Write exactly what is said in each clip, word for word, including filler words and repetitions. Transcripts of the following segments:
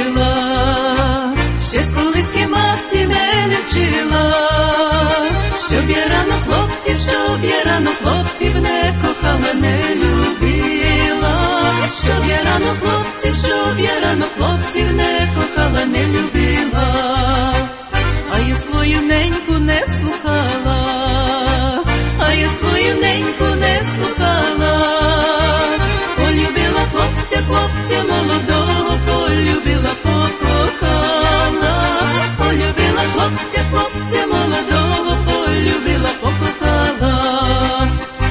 вчила, ще з колиски мати мене вчила, щоб я рано хлопців, щоб я рано хлопців не кохала, не любила, щоб я рано хлопців, щоб я рано хлопців не кохала, не любила, а я свою неньку не слухала, а я свою неньку не слухала, полюбила хлопця, хлопця молодого, полюбила, покохала, полюбила хлопця, хлопця молодого, полюбила, покохала.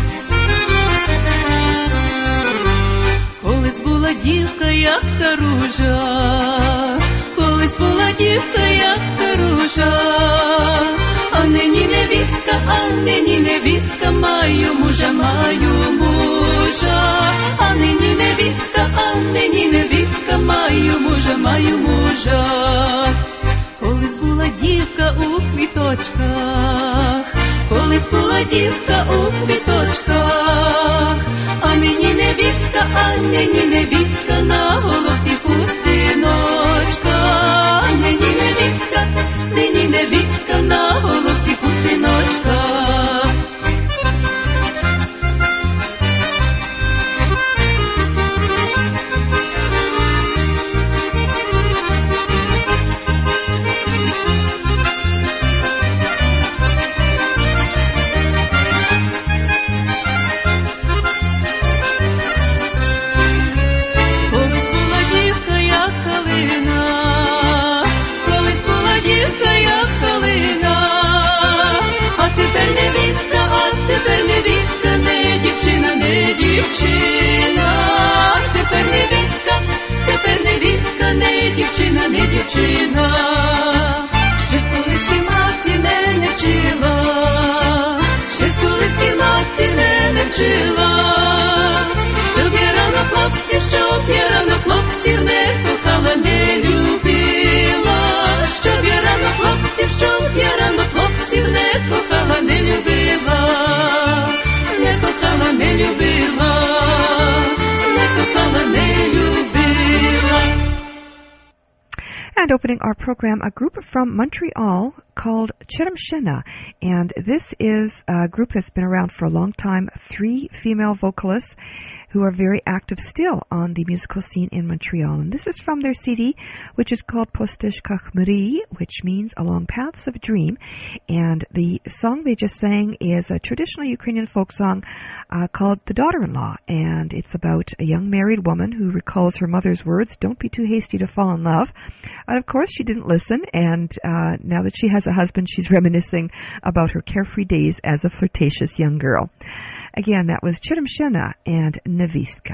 Колись була дівка, як та ружа, колись була дівка, як та ружа, а нині невістка, а нині невістка, маю мужа, маю мужа, а нині невістка, а нині невістка, маю мужа, маю мужа. Колись була дівка у квіточках, колись була дівка у квіточках, а нині невістка, а нині невістка, на головці хустиночка, а нині невістка, нині невістка, на головці хустиночка. Тепер невістка, не дівчина, не дівчина, тепер невістка, тепер невістка, не дівчина, не дівчина. Ще з колиски мати мене вчила, ще з колиски мати мене вчила, щоб я рано хлопців, щоб я рано хлопців не кохала, не любила, щоб я рано хлопців, щоб я рано хлопців не кохала, не любила, не кохала, не любила, не кохала, не любила. And opening our program, a group from Montreal called Chirimshina. And this is a group that's been around for a long time, three female vocalists who are very active still on the musical scene in Montreal. And this is from their C D, which is called Postish Kakhmari, which means Along Paths of a Dream. And the song they just sang is a traditional Ukrainian folk song uh, called The Daughter-in-Law. And it's about a young married woman who recalls her mother's words, don't be too hasty to fall in love. And of course, she didn't listen. And uh, now that she has a husband, she's reminiscing about her carefree days as a flirtatious young girl. Again, that was Chirimshina and Невістка.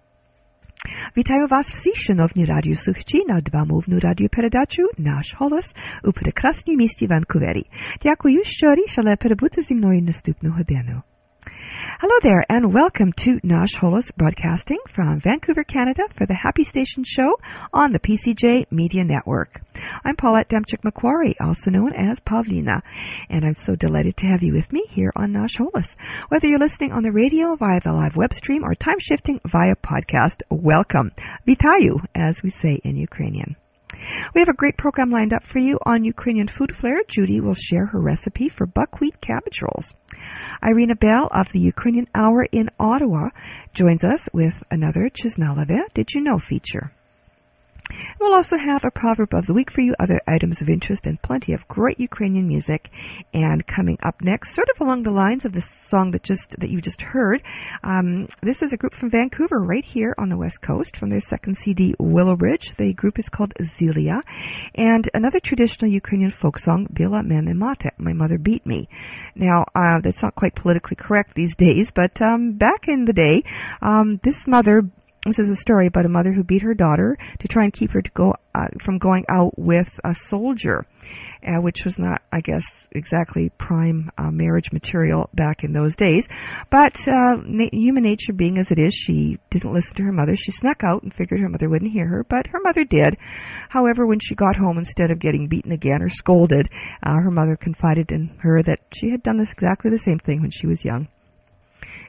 Вітаю вас всі, шановні радіослухачі, на двомовну радіопередачу «Наш голос» у прекрасній місті Ванкувері. Дякую, що рішили перебути зі мною наступну годину. Hello there, and welcome to Nash Holos broadcasting from Vancouver, Canada for the Happy Station show on the P C J Media Network. I'm Paulette Demchik-Macquarie, also known as Pavlina, and I'm so delighted to have you with me here on Nash Holos. Whether you're listening on the radio, via the live web stream, or time-shifting via podcast, welcome. Vitayu, as we say in Ukrainian. We have a great program lined up for you on Ukrainian Food Flair. Judy will share her recipe for buckwheat cabbage rolls. Irina Bell of the Ukrainian Hour in Ottawa joins us with another Chiznalave Did You Know feature. We'll also have a proverb of the week for you, other items of interest, and plenty of great Ukrainian music. And coming up next, sort of along the lines of the song that just that you just heard, um, this is a group from Vancouver, right here on the West Coast, from their second C D, Willowbridge. The group is called Zilia, and another traditional Ukrainian folk song, Bila Mene Mate, My Mother Beat Me. Now, uh, that's not quite politically correct these days, but um, back in the day, um, this mother. This is a story about a mother who beat her daughter to try and keep her to go uh, from going out with a soldier, uh, which was not, I guess, exactly prime uh, marriage material back in those days. But uh, na- human nature being as it is, she didn't listen to her mother. She snuck out and figured her mother wouldn't hear her, but her mother did. However, when she got home, instead of getting beaten again or scolded, uh, her mother confided in her that she had done this exactly the same thing when she was young.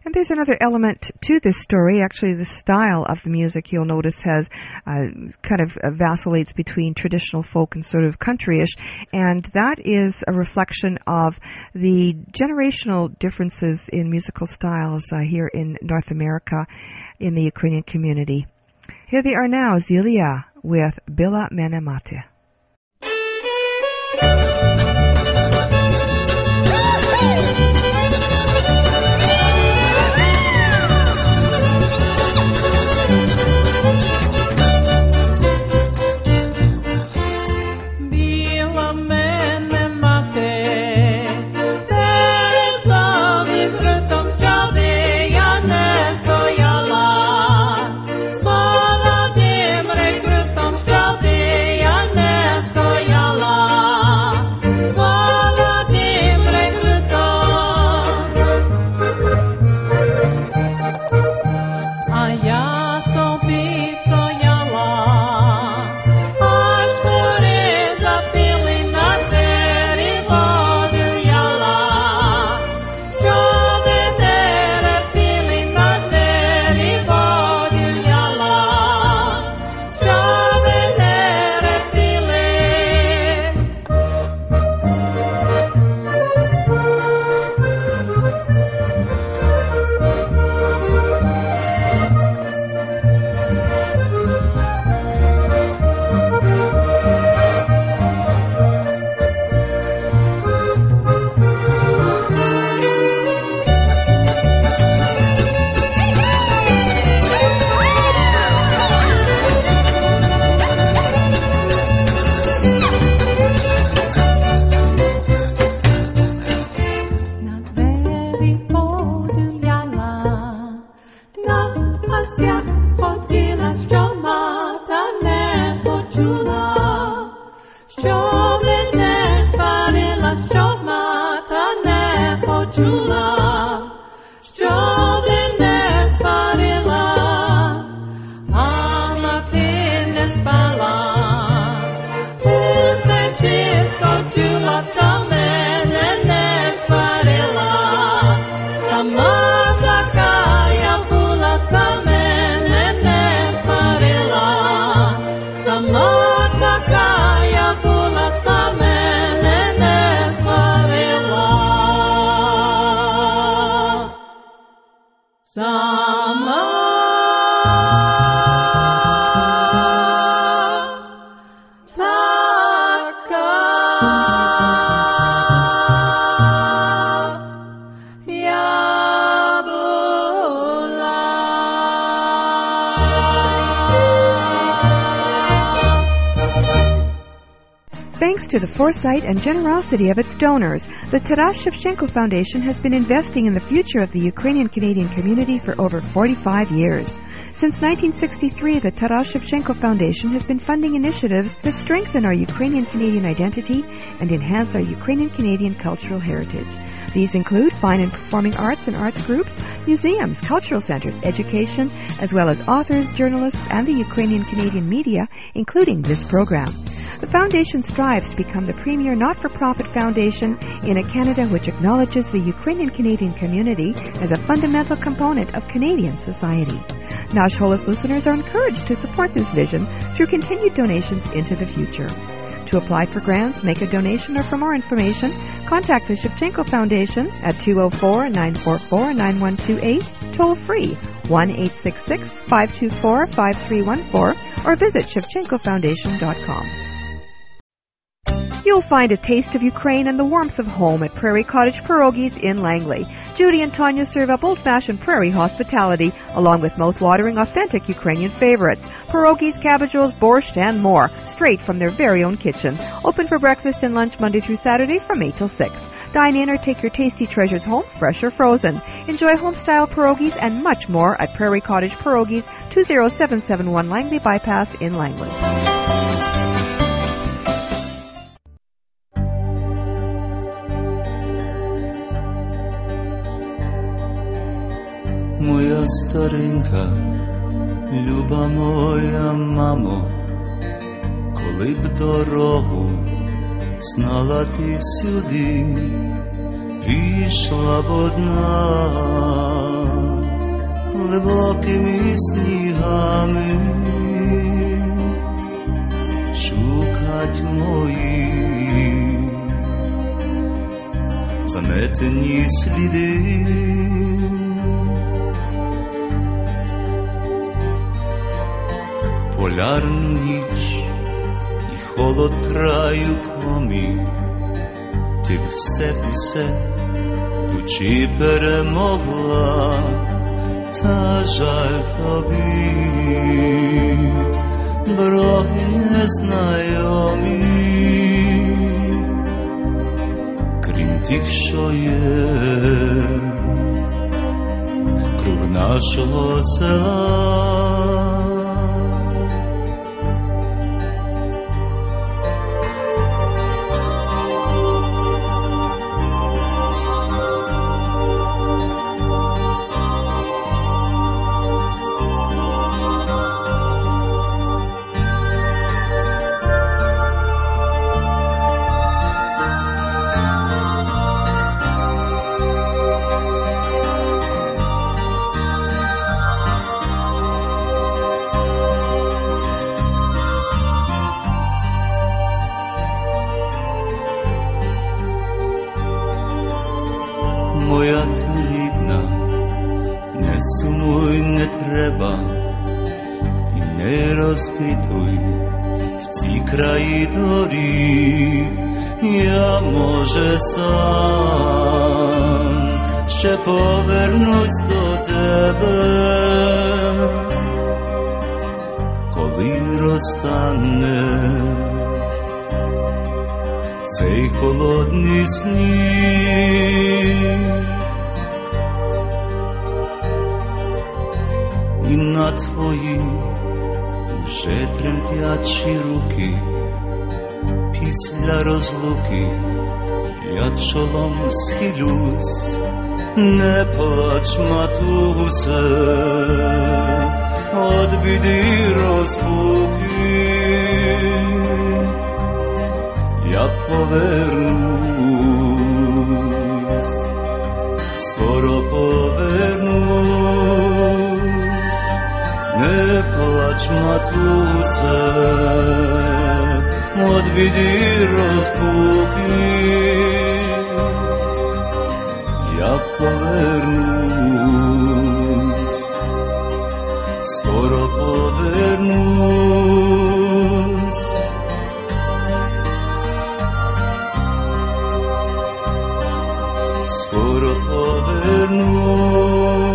And there's another element to this story. Actually, the style of the music, you'll notice, has uh, kind of uh, vacillates between traditional folk and sort of countryish, and that is a reflection of the generational differences in musical styles uh, here in North America, in the Ukrainian community. Here they are now, Zilia with Bila Mene Mate. Thanks to the foresight and generosity of its donors, the Taras Shevchenko Foundation has been investing in the future of the Ukrainian-Canadian community for over forty-five years. Since nineteen sixty-three, the Taras Shevchenko Foundation has been funding initiatives that strengthen our Ukrainian-Canadian identity and enhance our Ukrainian-Canadian cultural heritage. These include fine and performing arts and arts groups, museums, cultural centers, education, as well as authors, journalists, and the Ukrainian-Canadian media, including this program. The Foundation strives to become the premier not-for-profit foundation in a Canada which acknowledges the Ukrainian-Canadian community as a fundamental component of Canadian society. Nash Holos listeners are encouraged to support this vision through continued donations into the future. To apply for grants, make a donation, or for more information, contact the Shevchenko Foundation at two oh four, nine four four, nine one two eight, toll-free one eight six six, five two four, five three one four, or visit shevchenko foundation dot com. You'll find a taste of Ukraine and the warmth of home at Prairie Cottage Pierogies in Langley. Judy and Tanya serve up old-fashioned prairie hospitality, along with mouth-watering authentic Ukrainian favorites, pierogies, cabbage rolls, borscht, and more, straight from their very own kitchen. Open for breakfast and lunch Monday through Saturday from eight till six. Dine in or take your tasty treasures home, fresh or frozen. Enjoy home-style pierogies and much more at Prairie Cottage Pierogies, two oh seven seven one Langley Bypass in Langley. Моя старенька, люба моя мамо, коли б дорогу знала ти сюди, пішла б одна глибокими снігами шукать мої заметені сліди. Полярну ніч і холод краю комі, ти все, все, тучі перемогла, та жаль тобі, дороги незнайомі, крім тих, що є, круг нашого села. Моя ти рідна, не сумуй, не треба, і не розпитуй в цій краї доріг. Я, може, сам ще повернусь до тебе, коли розтане цей холодний сніг. І на твої вже тремтячі руки після розлуки я чолом схилюсь. Не плач, матусе, од біди розпуки. Я повернусь, скоро повернусь. Не плач, матусе, од біди розпуки. Я повернусь, скоро повернусь. Скоро повернусь.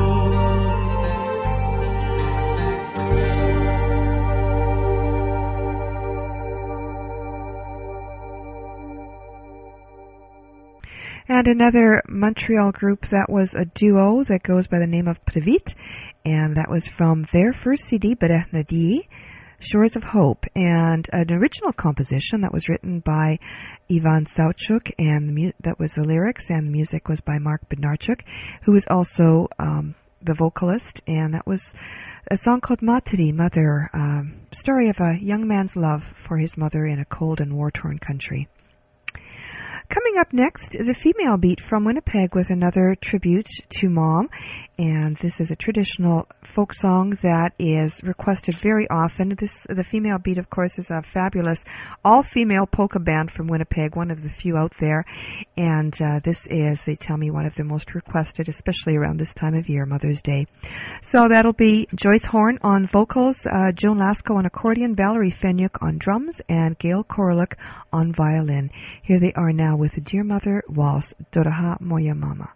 And another Montreal group that was a duo that goes by the name of Pravit, and that was from their first C D, Bereh Nadi, Shores of Hope, and an original composition that was written by Ivan Sauchuk, and the mu- that was the lyrics, and the music was by Mark Bednarchuk, who was also um, the vocalist, and that was a song called Materi, Mother, um, story of a young man's love for his mother in a cold and war-torn country. Coming up next, the female beat from Winnipeg with another tribute to Mom. And this is a traditional folk song that is requested very often. This, the female beat, of course, is a fabulous all-female polka band from Winnipeg, one of the few out there. And uh, this is, they tell me, one of the most requested, especially around this time of year, Mother's Day. So that'll be Joyce Horn on vocals, uh, Joan Lasko on accordion, Valerie Fenyuk on drums, and Gail Koroluk on violin. Here they are now with the Dear Mother Waltz, Doroha Moja Mama.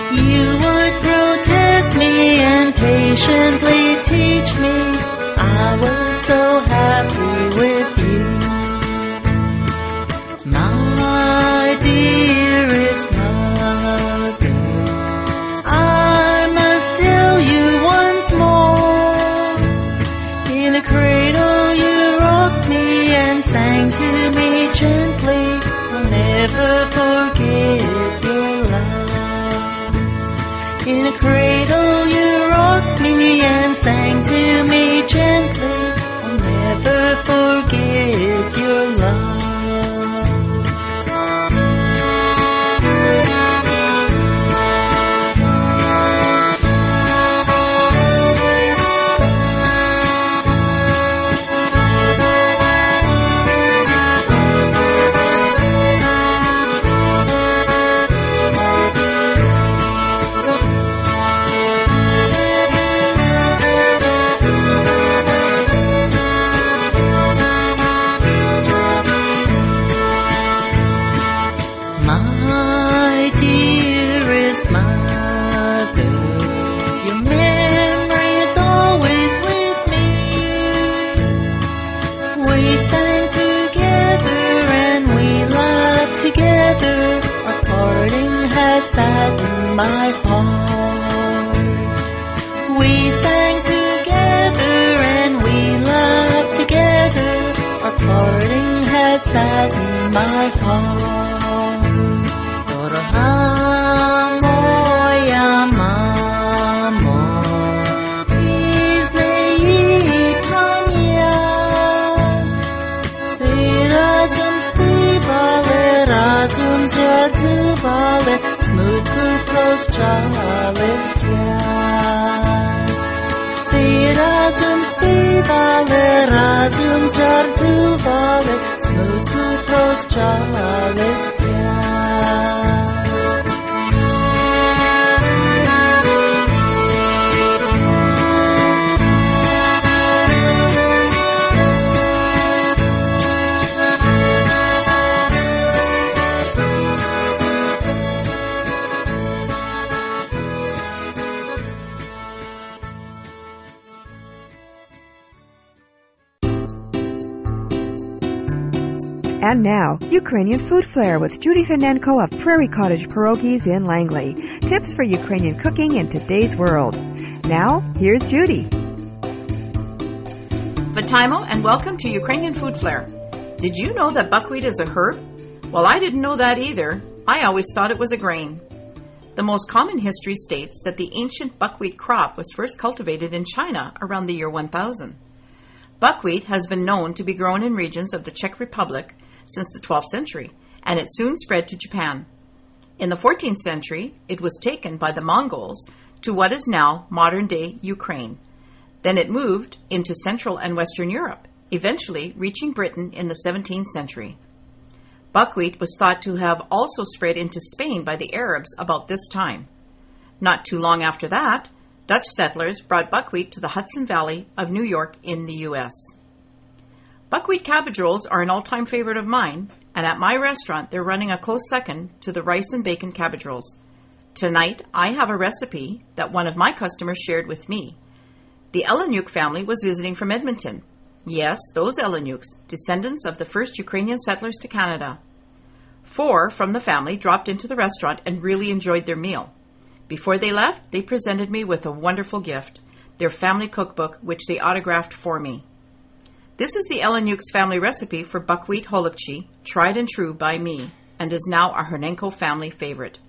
You would protect me and patiently teach me. I was so happy with you. My dearest mother, I must tell you once more. In a cradle you rocked me and sang to me gently. I'll never forget your love. In a cradle you rocked me and sang to me gently. I'll never forget your love. My heart. We sang together and we laughed together. Our parting has saddened my heart. Dorahamo yamamo Disney-Tanya Si razum spivale, razum żartowale, smutku Жалися. Всі разом співали, разом жартували, смутку прощалися. And now, Ukrainian Food Flair with Judy Hanenko of Prairie Cottage Pierogies in Langley. Tips for Ukrainian cooking in today's world. Now, here's Judy. Vitaimo, and welcome to Ukrainian Food Flair. Did you know that buckwheat is a herb? Well, I didn't know that either. I always thought it was a grain. The most common history states that the ancient buckwheat crop was first cultivated in China around the year one thousand. Buckwheat has been known to be grown in regions of the Czech Republic since the twelfth century, and it soon spread to Japan. In the fourteenth century, it was taken by the Mongols to what is now modern-day Ukraine. Then it moved into Central and Western Europe, eventually reaching Britain in the seventeenth century. Buckwheat was thought to have also spread into Spain by the Arabs about this time. Not too long after that, Dutch settlers brought buckwheat to the Hudson Valley of New York in the U S Buckwheat cabbage rolls are an all-time favorite of mine, and at my restaurant they're running a close second to the rice and bacon cabbage rolls. Tonight, I have a recipe that one of my customers shared with me. The Eleniuk family was visiting from Edmonton. Yes, those Eleniuks, descendants of the first Ukrainian settlers to Canada. Four from the family dropped into the restaurant and really enjoyed their meal. Before they left, they presented me with a wonderful gift, their family cookbook, which they autographed for me. This is the Eleniuk's family recipe for buckwheat holubchi, tried and true by me, and is now a Hernenko family favorite.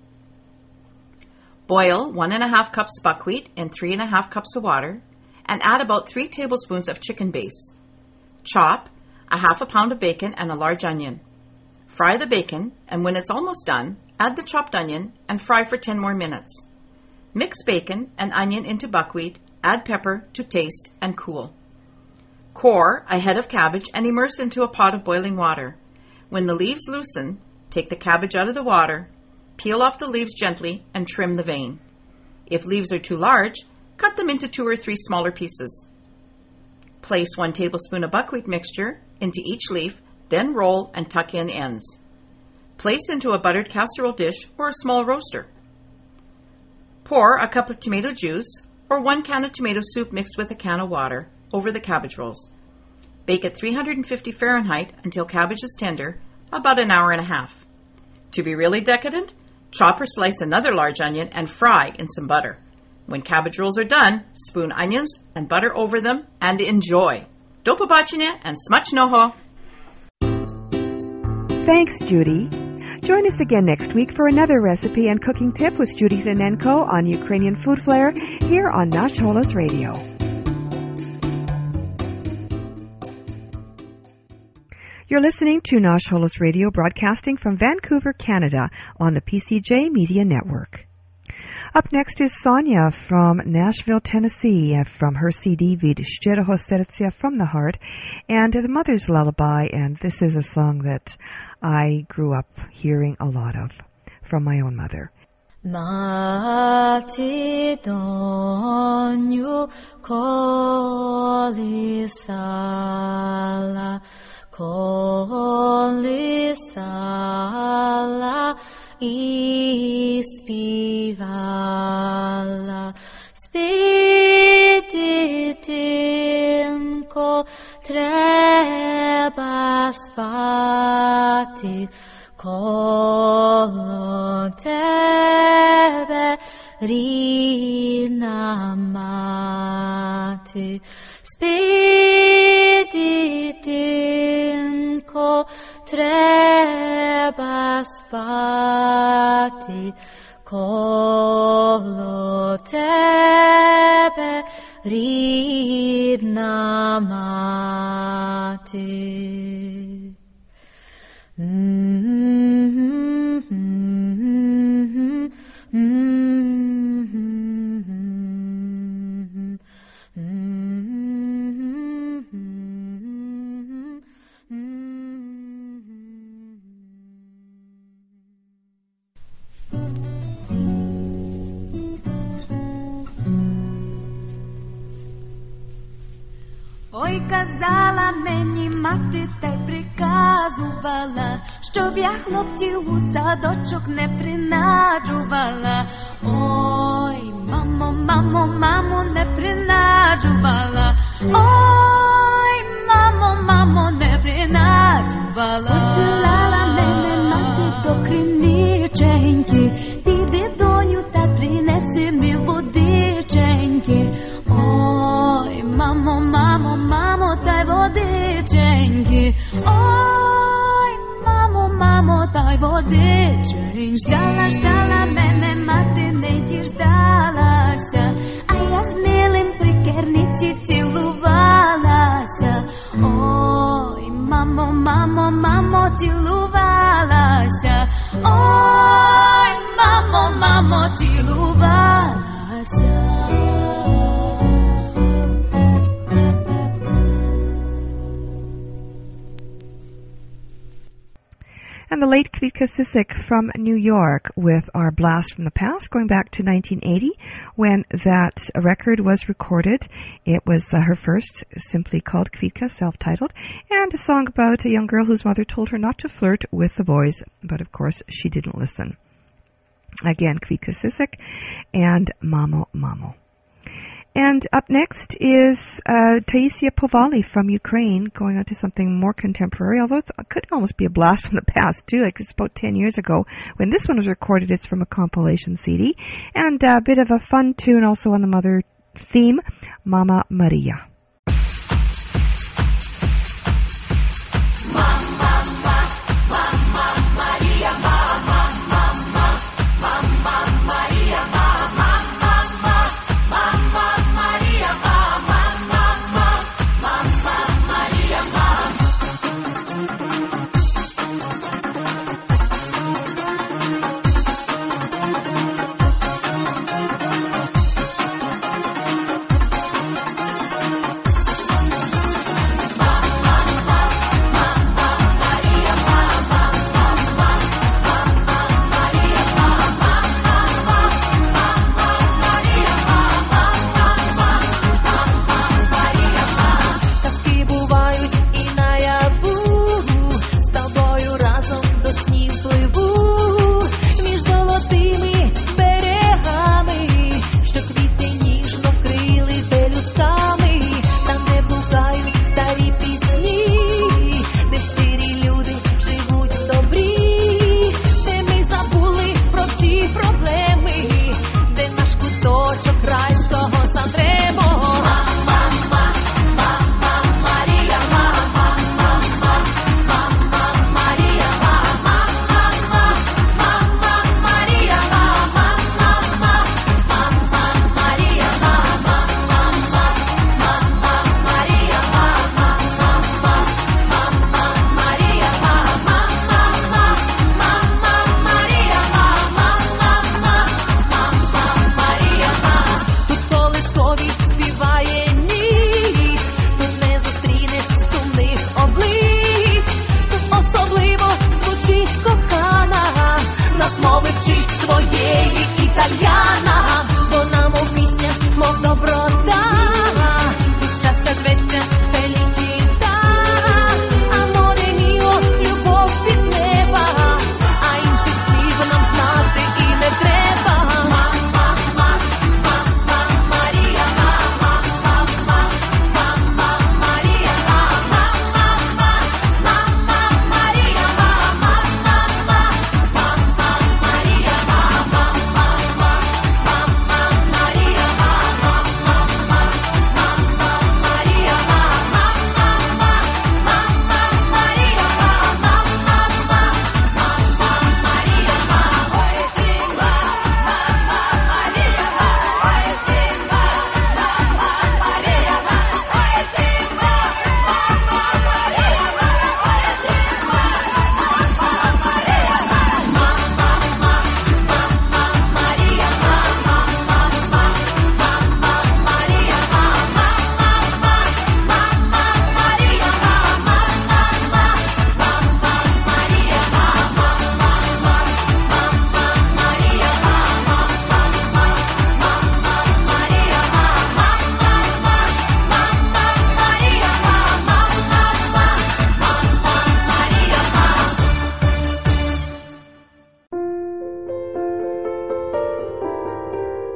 Boil one and a half cups buckwheat in three and a half cups of water, and add about three tablespoons of chicken base. Chop a half a pound of bacon and a large onion. Fry the bacon, and when it's almost done, add the chopped onion and fry for ten more minutes. Mix bacon and onion into buckwheat, add pepper to taste, and cool. Core a head of cabbage and immerse into a pot of boiling water. When the leaves loosen, take the cabbage out of the water, peel off the leaves gently, and trim the vein. If leaves are too large, cut them into two or three smaller pieces. Place one tablespoon of buckwheat mixture into each leaf, then roll and tuck in ends. Place into a buttered casserole dish or a small roaster. Pour a cup of tomato juice, or one can of tomato soup mixed with a can of water, over the cabbage rolls. Bake at three hundred fifty Fahrenheit until cabbage is tender, about an hour and a half. To be really decadent, chop or slice another large onion and fry in some butter. When cabbage rolls are done, spoon onions and butter over them and enjoy. Do побачення and смачного! Thanks, Judy. Join us again next week for another recipe and cooking tip with Judy Tonenko on Ukrainian Food Flair here on Nash Holos Radio. You're listening to Nash Holos Radio, broadcasting from Vancouver, Canada on the P C J Media Network. Up next is Sonia from Nashville, Tennessee, from her C D Vid Szczeroho Sercia from the Heart, and The Mother's Lullaby, and this is a song that I grew up hearing a lot of from my own mother. Mati donju kolisala, kolisala ispivala. Spititinko treba spati, kolo tebe rina mati. Spititinko treba spati, kolo tebe rina mati. Mm-hmm, mm-hmm, mm-hmm, Ой, казала мені мати, та й приказувала, щоб я хлопців у садочок не принаджувала. Ой, мамо, мамо, мамо, не принаджувала. Ой, мамо, мамо, не принаджувала. Посилала мене мати до криниченьки, піди, доню, та принеси ми водиченьки. Ой, мамо, мамо, мамо, та й водиченьки. Ой, мамо, мамо, та й водиченьки. Ждала, ждала мене мати, не діждалася, а я з милим при керниці цілувалася. Ой, мамо, мамо, мамо, цілувалася. Ой, мамо, мамо, цілувалася. And the late Kvitka Sisek from New York with our Blast from the Past, going back to nineteen eighty when that record was recorded. It was uh, her first, simply called Kvitka, self-titled, and a song about a young girl whose mother told her not to flirt with the boys, but of course she didn't listen. Again, Kvitka Sisek and Mamo Mamo. And up next is uh, Taisia Povali from Ukraine, going on to something more contemporary, although it could almost be a blast from the past, too. Like it's about ten years ago when this one was recorded. It's from a compilation C D. And a bit of a fun tune also on the mother theme, Mama Maria.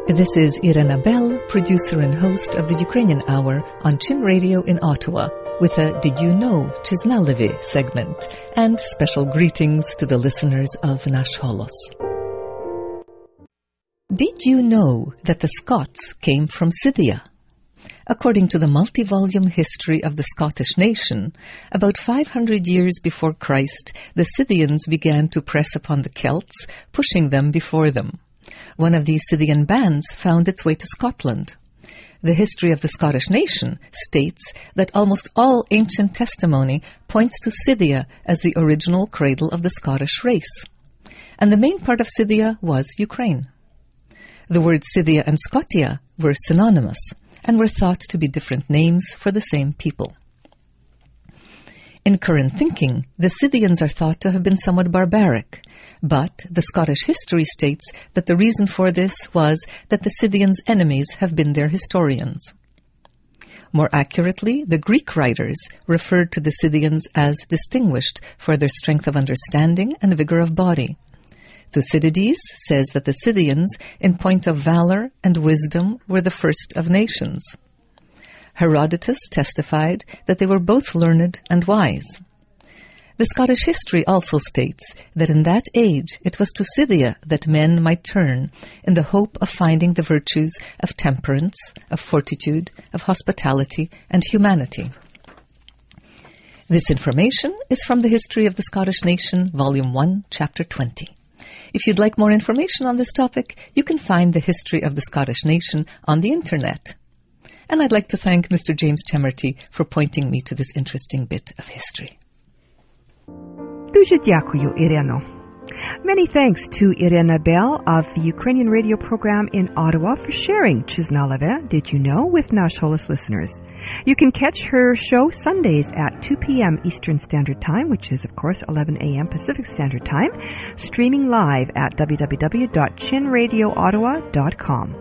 This is Irena Bell, producer and host of the Ukrainian Hour on Chin Radio in Ottawa, with a Did You Know Chiznalive segment, and special greetings to the listeners of Nash Holos. Did you know that the Scots came from Scythia? According to the multi-volume history of the Scottish nation, about five hundred years before Christ, the Scythians began to press upon the Celts, pushing them before them. One of these Scythian bands found its way to Scotland. The history of the Scottish nation states that almost all ancient testimony points to Scythia as the original cradle of the Scottish race. And the main part of Scythia was Ukraine. The words Scythia and Scotia were synonymous and were thought to be different names for the same people. In current thinking, the Scythians are thought to have been somewhat barbaric, but the Scottish history states that the reason for this was that the Scythians' enemies have been their historians. More accurately, the Greek writers referred to the Scythians as distinguished for their strength of understanding and vigor of body. Thucydides says that the Scythians, in point of valor and wisdom, were the first of nations. Herodotus testified that they were both learned and wise. The Scottish history also states that in that age it was to Scythia that men might turn in the hope of finding the virtues of temperance, of fortitude, of hospitality, and humanity. This information is from the History of the Scottish Nation, Volume one, Chapter twenty. If you'd like more information on this topic, you can find the History of the Scottish Nation on the Internet. And I'd like to thank Mister James Temerty for pointing me to this interesting bit of history. Дуже дякую, Ireno. Many thanks to Irena Bell of the Ukrainian radio program in Ottawa for sharing Chiznalive, Did You Know, with Nash Holos listeners. You can catch her show Sundays at two p.m. Eastern Standard Time, which is, of course, eleven a.m. Pacific Standard Time, streaming live at w w w dot chin radio ottawa dot com.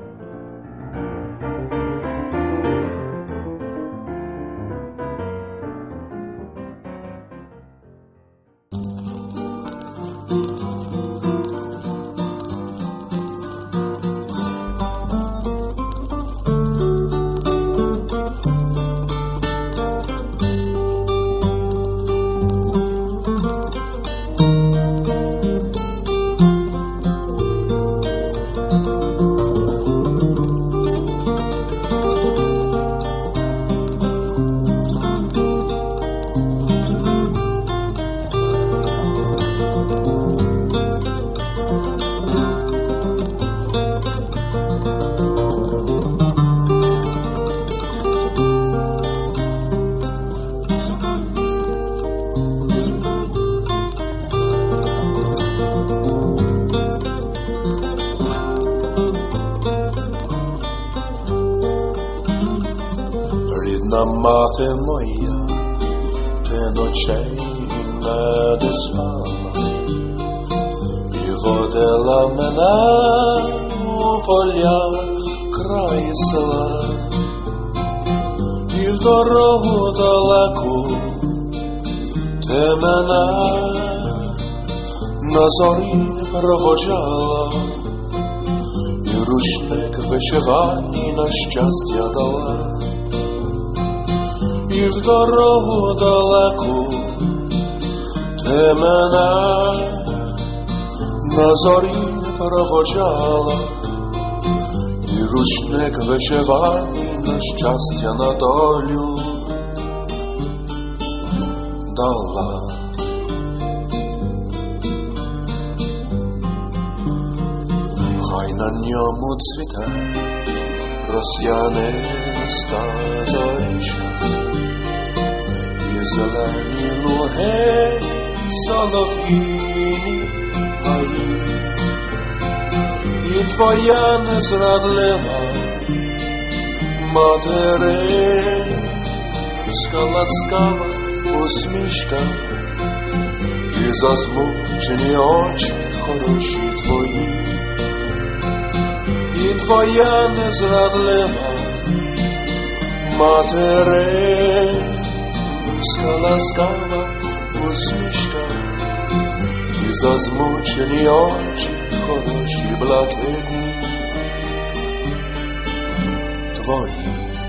Мати моя, ти ночей не доспала і водила мене у поля край села, і в дорогу далеку ти мене на зорі проводжала, і рушник вишиваний на щастя дала. І в дорогу далеку ти мене на зорі проводжала, і рушник вишиваний на щастя, на долю дала. Хай на ньому цвіте росяниста доріжка, зелені луги, солов'їні гаї, і твоя незрадлива материнська ласкава усмішка, і засмучені очі хороші твої, і твоя незрадлива материнська ласкава усмішка, і засмучені очі хороші блакитні. твої.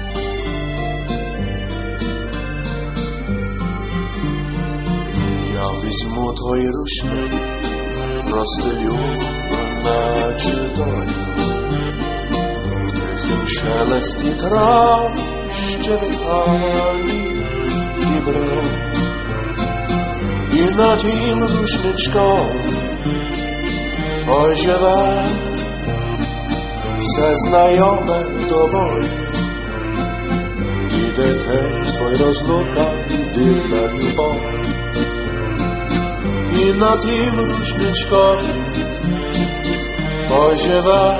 Я візьму твої рушники, розстелю наче долю. В тихім шелесті трав щебеталі дібре. І на тім рушничком оживе все знайоме до болі. І дитинство й розлука, вірна любов. І на тім рушничком оживе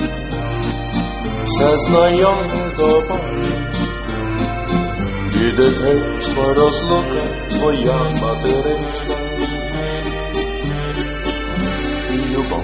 все знайоме до болі. І дитинство розлука, твоя материнська любов.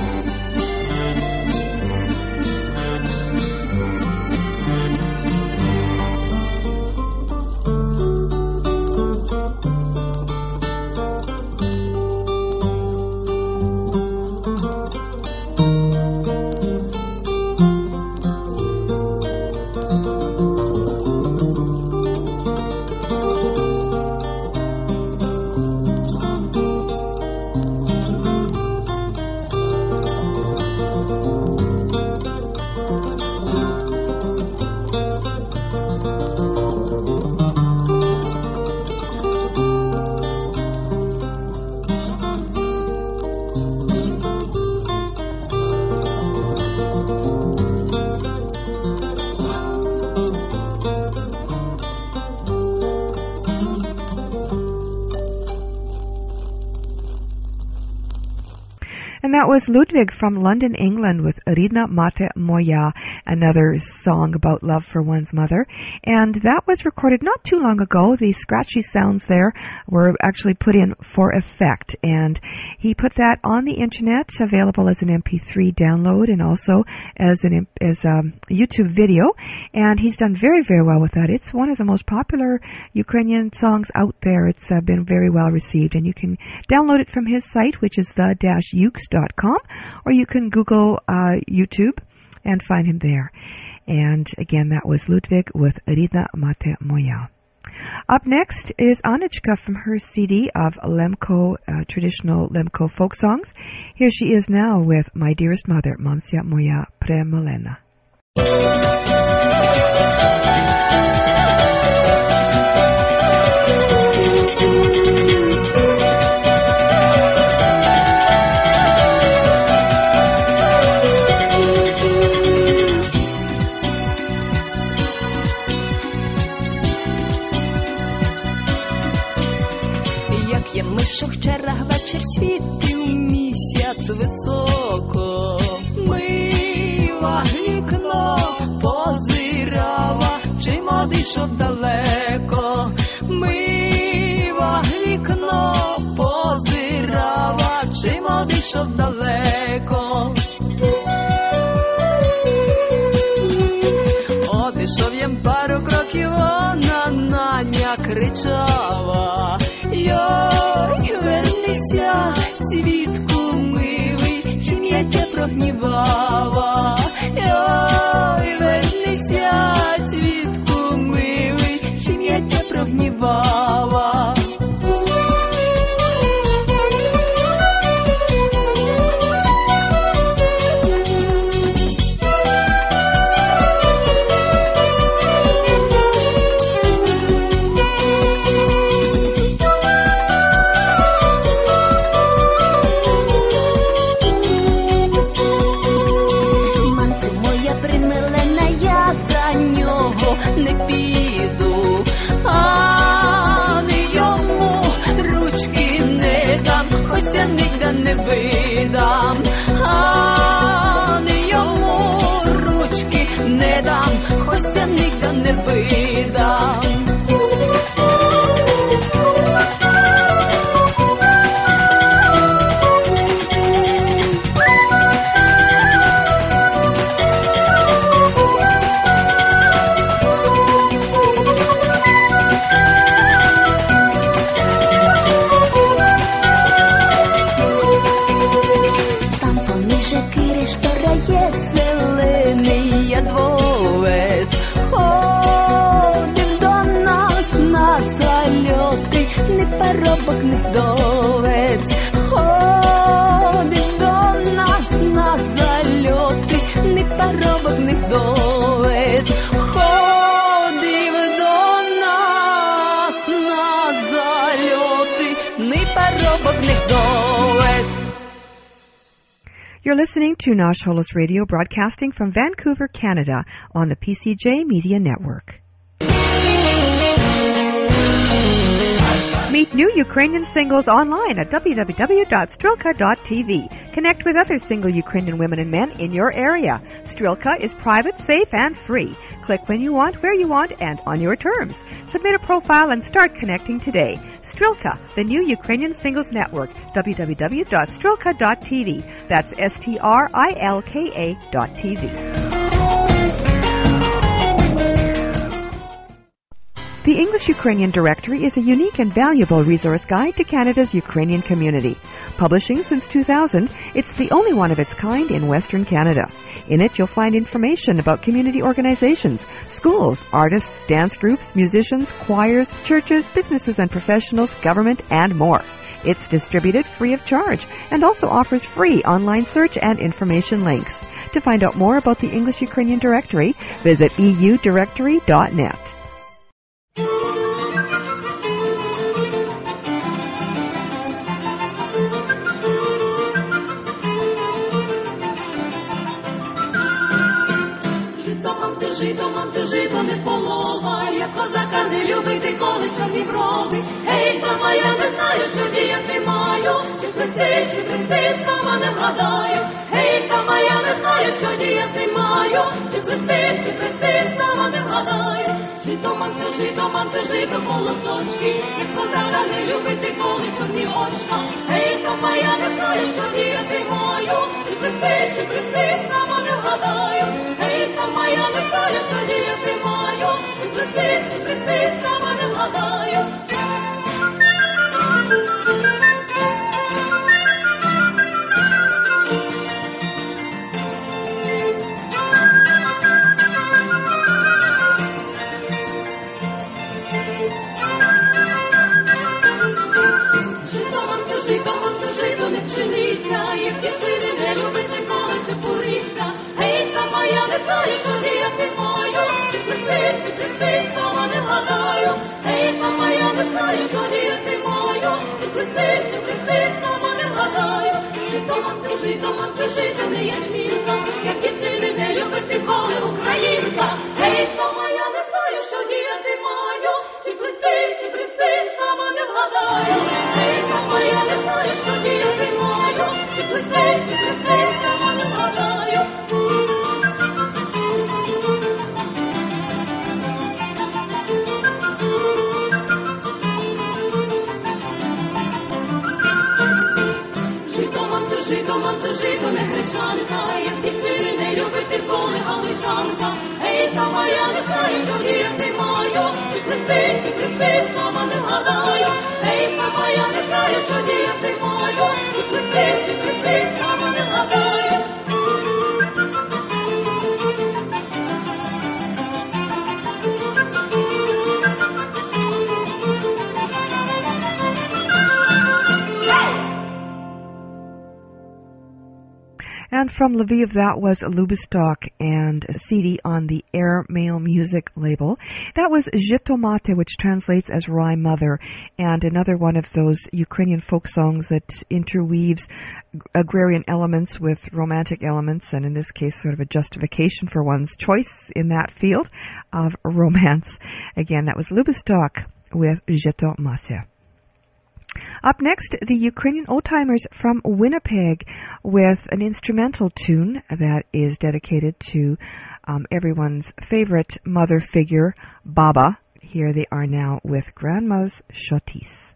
And that was Ludwig from London, England with Rідна мати моя, another song about love for one's mother. And that was recorded not too long ago. The scratchy sounds there were actually put in for effect. And he put that on the internet, available as an M P three download and also as an as a YouTube video. And he's done very, very well with that. It's one of the most popular Ukrainian songs out there. It's uh, been very well received. And you can download it from his site, which is the dash ukes dot com, or you can Google uh, YouTube and find him there. And again, that was Ludwig with Rідна мати моя. Up next is Anichka from her C D of Lemko, uh, traditional Lemko folk songs. Here she is now with My Dearest Mother, Mamsia moja premilena. Мишок черах вечір світив місяць високо, мила вікно позирала, чи модишов далеко, мила вікно позирала, чи модишов далеко. Одійшов їм пару кроків, вона на ня кричала: йой, вернися, цвітку милий, чим я тя прогнівала. Йой, вернися, цвітку милий, чим я тя прогнівала. Не видам, а не йому ручки не дам, хоч я ніде не видам. Є зелений ядвовець, вдовець ходить до нас на зальоти, ні парубок, ні вдовець ходив до нас на зальоти, ні парубок, ні вдовець. You're listening to Nash Holos Radio, broadcasting from Vancouver, Canada, on the P C J Media Network. Meet new Ukrainian singles online at w w w dot strilka dot t v. Connect with other single Ukrainian women and men in your area. Strilka is private, safe, and free. Click when you want, where you want, and on your terms. Submit a profile and start connecting today. Strilka, the new Ukrainian singles network, w w w dot strilka dot t v. That's S T R I L K A dot T V. The English Ukrainian Directory is a unique and valuable resource guide to Canada's Ukrainian community. Publishing since two thousand, it's the only one of its kind in Western Canada. In it, you'll find information about community organizations, schools, artists, dance groups, musicians, choirs, churches, businesses and professionals, government, and more. It's distributed free of charge and also offers free online search and information links. To find out more about the English Ukrainian Directory, visit e u directory dot net. Жито, мамцю, жито не полова, я козака не любить, коли чорні брови. Ей, сама я не знаю, що діяти маю, чи хрести, чи хрести, сама не вгадаю. Ей, сама я не знаю, що діяти маю, чи хрести, чи хрести, сама не вгадаю. Жито, мамцю, жито, мамцю, жито, колосочки, як козака не любить, коли чорні очка. Ей, сама я не знаю, що діяти маю, чи хрести, чи хрести, сама не вгадаю. Ей, сама я не знаю, що діяти маю, чи хрести, чи хрести, сама не вгадаю. Жито, мамцю, жито, мамцю, жито, не пшениця, як дівчини не любить ніколи чепуриця. Ей, сама я не знаю, що діяти маю, чи хрести, чи хрести, сама не вгадаю. Ей, сама я не знаю, що діяти маю, чи хрести, чи хрести, сама не вгадаю. Жито, мамцю, жито, мамцю, жито, не ячмінка, як дівчини не любить ніколи українка. Ей, сама я не знаю, що діяти маю, чи хрести, чи хрести, сама не вгадаю. Ей, сама я не знаю, що діяти маю, чи хрести, чи хрести, сама не вгадаю. Жито, мамцю, жито, мамцю, жито, не гречанка, як дівчини не любить коли галичанка. Ей, сама я не знаю, що діяти маю, чи хрести, чи хрести, сама не вгадаю. Ей, сама я не знаю, що діяти маю, чи хрести, чи хрести, сама не вгадаю. And from Lviv, that was Lubistok and a C D on the Air Mail Music label. That was Zhitomate, which translates as Rye Mother, and another one of those Ukrainian folk songs that interweaves agrarian elements with romantic elements, and in this case, sort of a justification for one's choice in that field of romance. Again, that was Lubistok with Zhitomate. Up next, the Ukrainian Old-Timers from Winnipeg with an instrumental tune that is dedicated to um, everyone's favorite mother figure, Baba. Here they are now with Grandma's Shotis.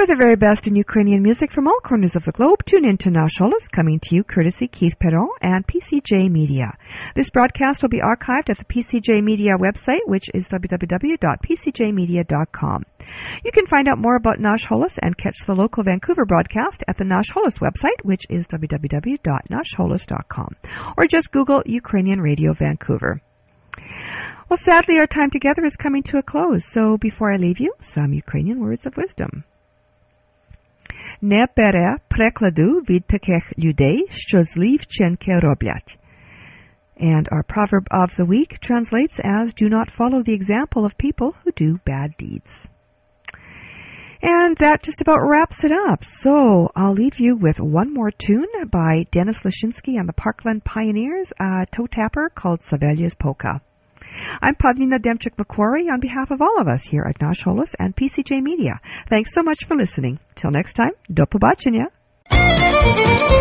For the very best in Ukrainian music from all corners of the globe, tune in to Nash Holos, coming to you courtesy Keith Perron and P C J Media. This broadcast will be archived at the P C J Media website, which is w w w dot p c j media dot com. You can find out more about Nash Holos and catch the local Vancouver broadcast at the Nash Holos website, which is w w w dot nash holos dot com. Or just Google Ukrainian Radio Vancouver. Well, sadly, our time together is coming to a close, so before I leave you, some Ukrainian words of wisdom. Не бере прикладу від таких людей, що злі вчинки роблять. And our proverb of the week translates as, do not follow the example of people who do bad deeds. And that just about wraps it up. So I'll leave you with one more tune by Dennis Lashinsky and the Parkland Pioneers, a toe tapper called Savelya's Polka. I'm Pavlina Demchuk-Macquarie on behalf of all of us here at Nash Holos and P C J Media. Thanks so much for listening. Till next time, do pobачення.